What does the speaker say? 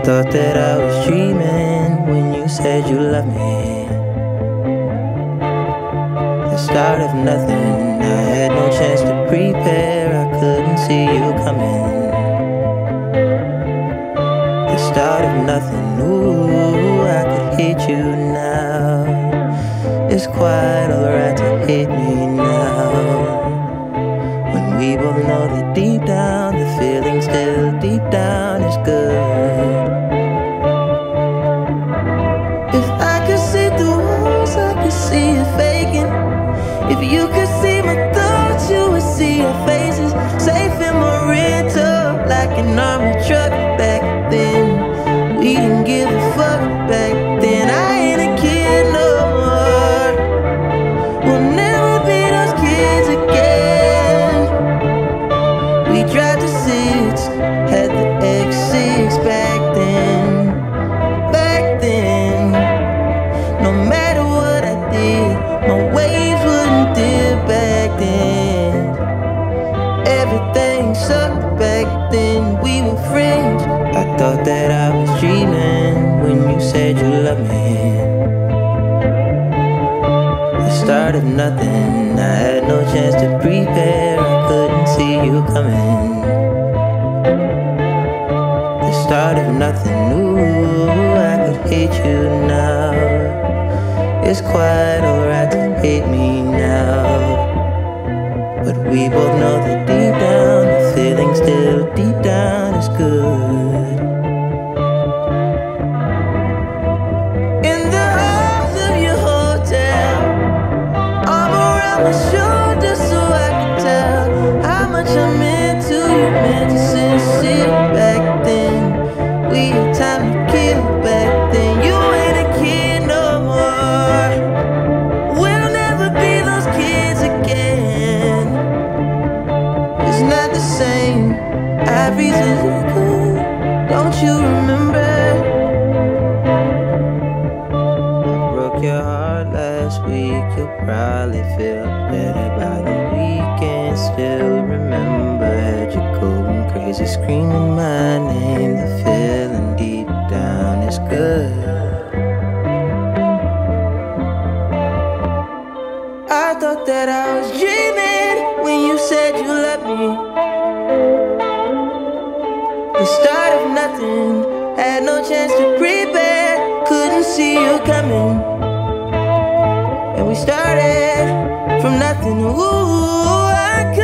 thought that I was dreaming when you said you loved me. The start of nothing, I had no chance to prepare, I couldn't see you coming. The start of nothing, ooh, I could hate you now. It's quite alright to hate me now, when we both know that deep down the feeling still deep down is good. If I could see through walls, I could see you faking. If you could see my thoughts, you would see your faces. Safe in my rental, like an army truck. Back then, we didn't give a fuck. Back then, I ain't a kid no more. We'll never be those kids again. We tried to six, had the X6 back then. Back then, no matter what I did, my waves wouldn't dip back then. Everything sucked back then, we were friends. I thought that I was dreaming when you said you loved me. The start of nothing, I had no chance to prepare, I couldn't see you coming. The start of nothing, ooh, I could hate you now. It's quite alright to hate me now, but we both know that deep down the feeling still deep down is good. In the halls of your hotel, arm around my shoulder so I could tell how much I meant to you, meant to sincere back then. We had time to kill back then. You ain't a kid no more. We'll never be those kids again. It's not the same. I've reasons to go. Don't you remember? I broke your heart last week. You'll probably feel better by the weekend. Still remember, had you going crazy, screaming my name. The feeling deep down is good. I thought that I was dreaming when you said you loved me. The start of nothing, had no chance to prepare, couldn't see you coming. And we started from nothing, ooh, I